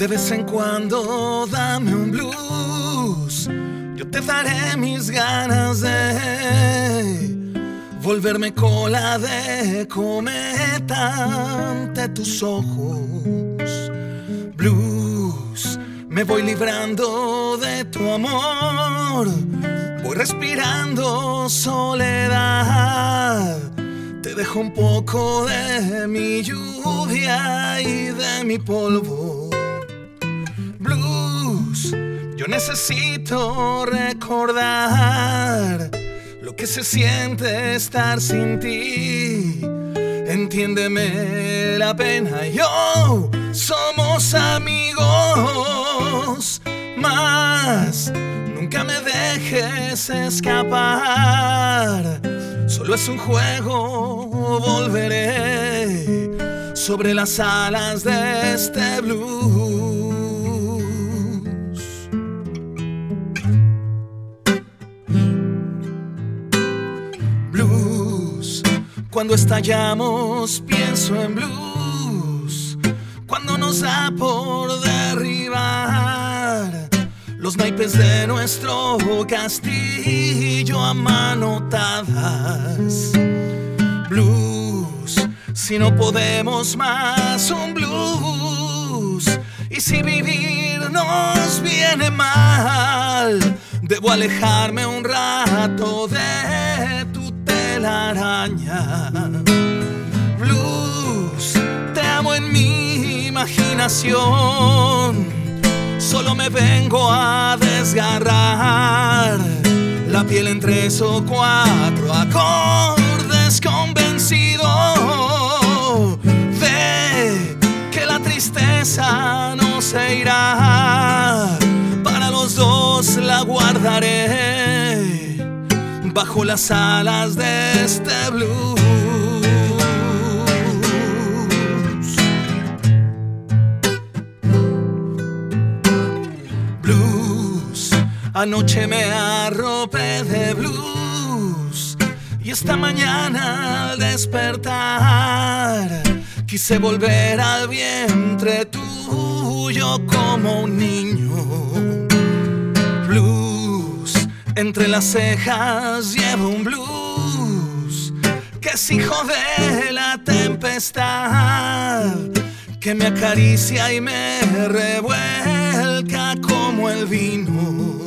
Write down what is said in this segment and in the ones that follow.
De vez en cuando dame un blues, yo te daré mis ganas de volverme cola de cometa ante tus ojos. Blues, me voy librando de tu amor, voy respirando soledad. Te dejo un poco de mi lluvia y de mi polvo. Blues, yo necesito recordar lo que se siente estar sin ti. Entiéndeme la pena, yo somos amigos, mas nunca me dejes escapar. Solo es un juego, volveré sobre las alas de este blues. Blues, cuando estallamos pienso en blues, cuando nos da por derribar los naipes de nuestro castillo a manotadas. Blues, si no podemos más, un blues. Y si vivir nos viene mal, debo alejarme un rato de tu telaraña. Blues, te amo en mi imaginación, solo me vengo a desgarrar la piel en 3 o 4 acordes, convencido de que la tristeza no se irá. Para los dos la guardaré bajo las alas de este blues. Anoche me arropé de blues y esta mañana al despertar quise volver al vientre tuyo como un niño. Blues, entre las cejas llevo un blues que es hijo de la tempestad, que me acaricia y me revuelca como el vino.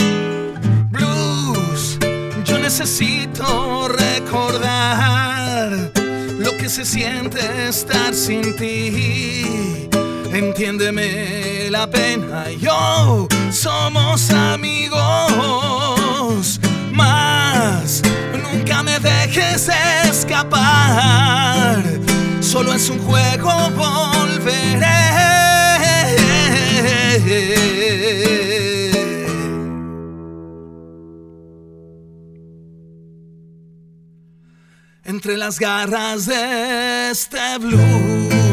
Necesito recordar lo que se siente estar sin ti. Entiéndeme la pena, yo somos amigos, mas nunca me dejes escapar. Solo es un juego, volveré. Entre las garras de este blues.